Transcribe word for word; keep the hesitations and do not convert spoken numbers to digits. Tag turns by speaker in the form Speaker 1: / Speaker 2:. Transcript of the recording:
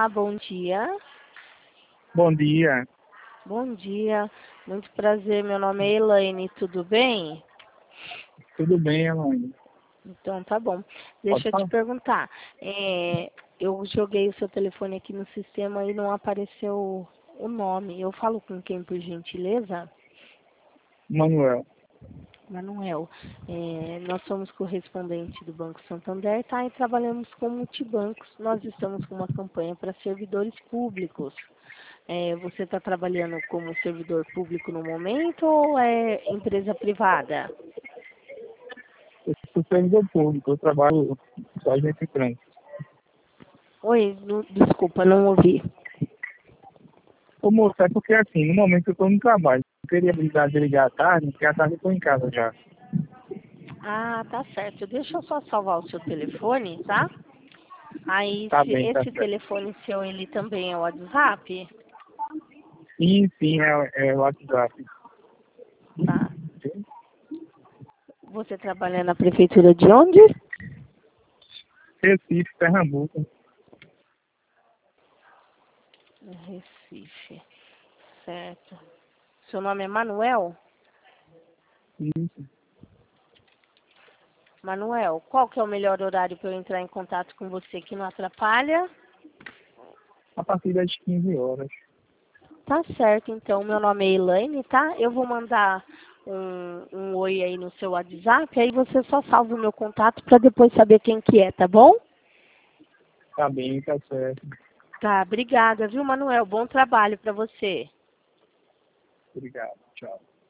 Speaker 1: Olá, bom dia.
Speaker 2: Bom dia.
Speaker 1: Bom dia, muito prazer. Meu nome é Elaine, tudo bem?
Speaker 2: Tudo bem, Elaine?
Speaker 1: Então tá bom.
Speaker 2: Pode
Speaker 1: Deixa eu te
Speaker 2: falar?
Speaker 1: perguntar. é, eu joguei o seu telefone aqui no sistema e não apareceu o nome. Eu falo com quem, por gentileza?
Speaker 2: Manuel.
Speaker 1: Manuel. É, nós somos correspondente do Banco Santander, tá? E trabalhamos com multibancos. Nós estamos com uma campanha para servidores públicos. É, você está trabalhando como servidor público no momento ou é empresa privada?
Speaker 2: Eu sou servidor público, eu trabalho com agente de trânsito.
Speaker 1: Oi, não- desculpa, não ouvi.
Speaker 2: Ô moço, é porque assim, no momento eu estou no trabalho. Eu queria ligar, ligar à tarde, porque à tarde eu estou em casa já.
Speaker 1: Ah, tá certo. Deixa eu só salvar o seu telefone, tá? Aí,
Speaker 2: Tá
Speaker 1: se
Speaker 2: bem, tá
Speaker 1: esse
Speaker 2: certo.
Speaker 1: telefone seu, ele também é o WhatsApp?
Speaker 2: Sim, sim, é, é o WhatsApp.
Speaker 1: Tá. Você trabalha na prefeitura de onde?
Speaker 2: Recife, Pernambuco.
Speaker 1: Recife. Certo. Seu nome é Manuel?
Speaker 2: Isso.
Speaker 1: Manuel, qual que é o melhor horário para eu entrar em contato com você que não atrapalha?
Speaker 2: A partir das quinze horas.
Speaker 1: Tá certo, então. Meu nome é Elaine, tá? Eu vou mandar um, um oi aí no seu WhatsApp, aí você só salva o meu contato para depois saber quem que é, tá bom?
Speaker 2: Tá bem, tá certo.
Speaker 1: Tá, obrigada, viu, Manuel? Bom trabalho para você.
Speaker 2: Obrigado. Tchau.